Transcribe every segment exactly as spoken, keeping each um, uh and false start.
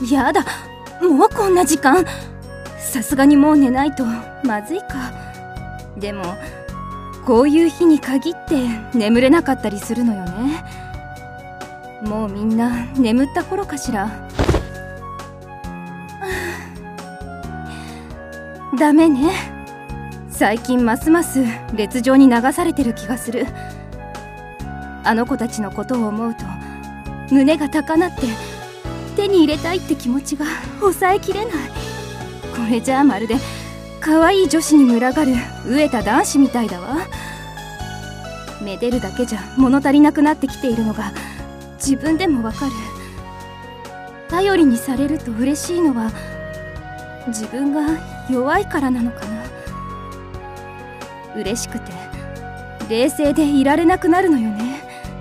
やだ、もうこんな時間。さすがにもう寝ないとまずいか。でもこういう日に限って眠れなかったりするのよね。もうみんな眠った頃かしら。ダメね。最近ますます劣情に流されてる気がする。あの子たちのことを思うと胸が高鳴って手に入れたいって気持ちが抑えきれない。これじゃあまるで可愛い女子に群がる飢えた男子みたいだわ。めでるだけじゃ物足りなくなってきているのが自分でもわかる。頼りにされると嬉しいのは自分が弱いからなのかな。嬉しくて冷静でいられなくなるのよね。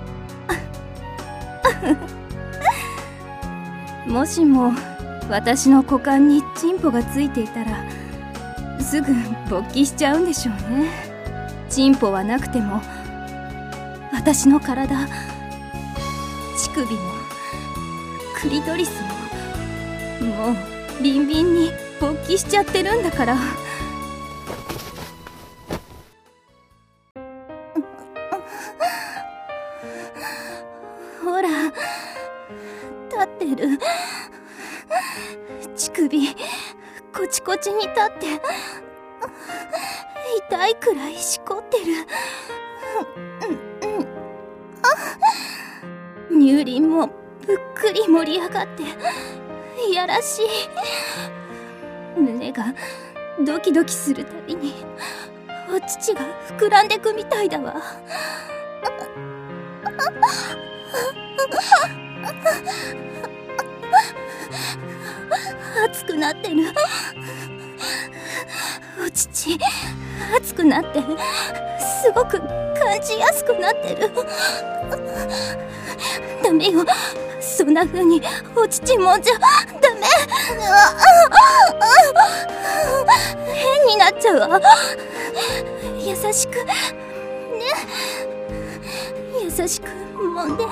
もしも私の股間にチンポがついていたらすぐ勃起しちゃうんでしょうね。チンポはなくても私の体、乳首もクリトリスももうビンビンに勃起しちゃってるんだから。ほら立ってる。乳首コチコチに立って痛いくらいしこってる。乳輪もぷっくり盛り上がっていやらしい。胸がドキドキするたびにお乳が膨らんでくみたいだわ。熱くなってる。お乳熱くなってすごく感じやすくなってる。ダメよ、そんな風にお乳もんじゃダメ。変になっちゃうわ。優しくね、優しく揉んで。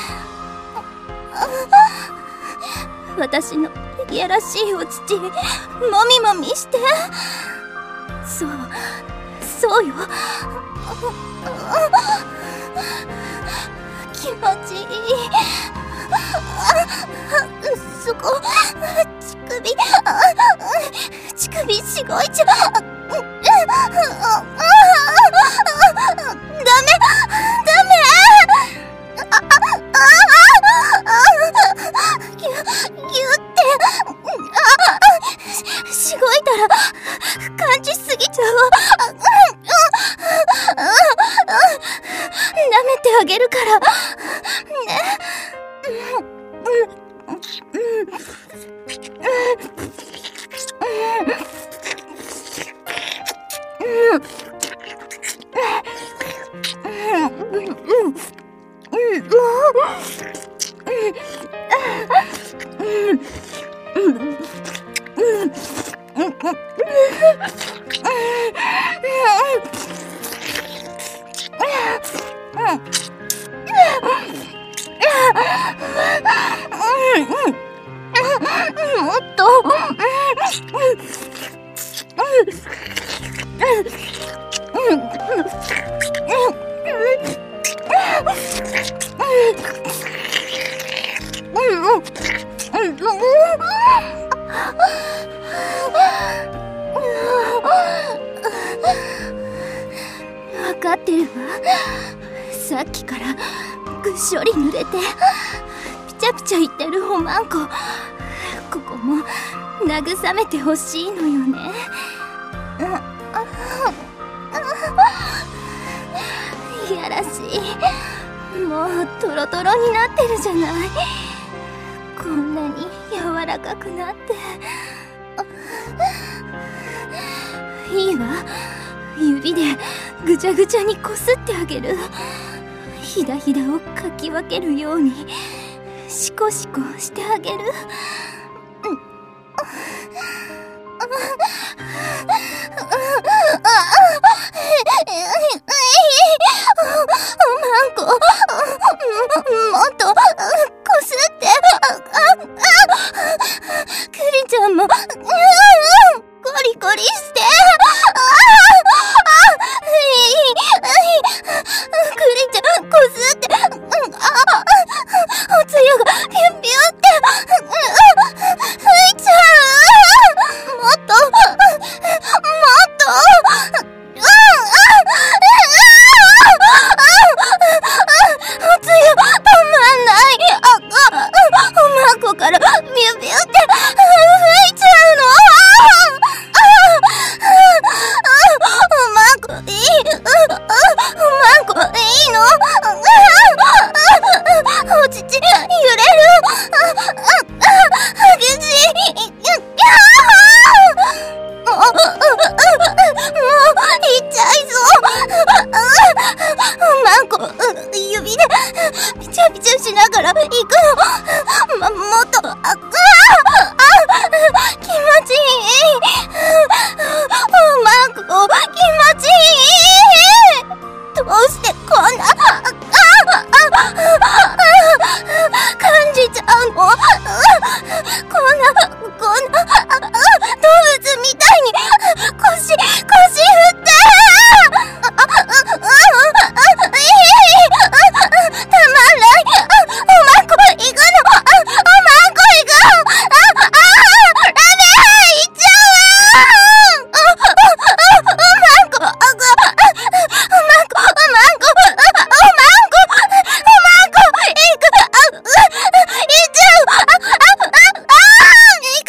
私のいやらしいお乳もみもみして。そうそうよ。気持ちいい。そこ乳首乳首しごいちゃう。ダメダメ。ギュギュってしごいたら感じすぎちゃう。舐めてあげるからね。もっと分かってるわ。さっきからぐっしょり濡れてピチャピチャいってるおまんこ、ここも慰めてほしいのよね。いやらしい。もうトロトロになってるじゃない。こんなに柔らかくなって。いいわ、指でぐちゃぐちゃにこすってあげる。ひだひだをかき分けるようにシコシコしてあげる。マンコ、もっとこすって。 うん、コリコリして。ああ、いい、クリちゃん、こすって。あ、おつゆがピュンピュンって、吹いちゃう。もっと、もっと。おつゆ、止まんない。あ、おまんこからビュンビュンって吹いちゃうの。おまんこいい。おまんこいいの。お乳揺れる。激しい。もう、もう、いっちゃいそう。おまんこ、指で、ピチャピチャしながら行くの。ま、もっと、あ、あ、あ、気持ちいい。おまんこ、気持ちいい。どうしてこんな、あ、あ、あ、感じちゃうの。こんな、こんな、動物みたいに、腰、腰振って。あ、あ、あ、あ、いい。たまんない。おまんこ行くの。おまんこ行く。あ、あ、ダメ。行っちゃう。おまんこ、おまんこ、おまんこ、おまんこ、おまんこ、行く。あ、行っちゃう。あ、あ、あ、あ、行く。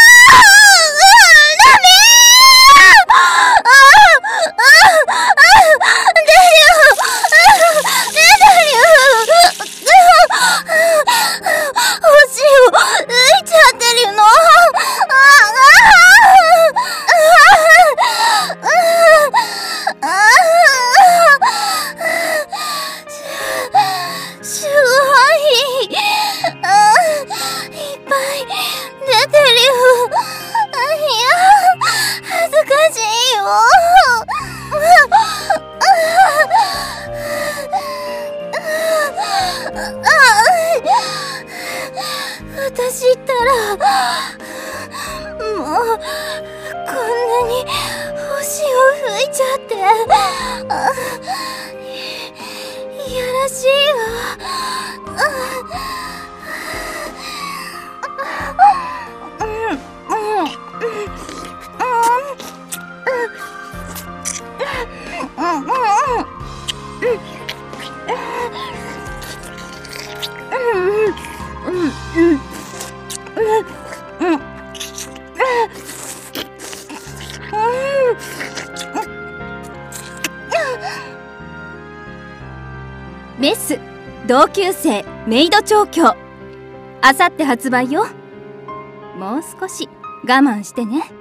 ダメ。あ、あ、出るよ。出るよ。おしを浮いちゃってるの。すごい。いっぱい出てるよ。いや、恥ずかしいよ。私ったら、もう、こんなに星を吹いちゃって、いやらしいわ。メス同級生メイド調教、あさって発売よ。もう少し我慢してね。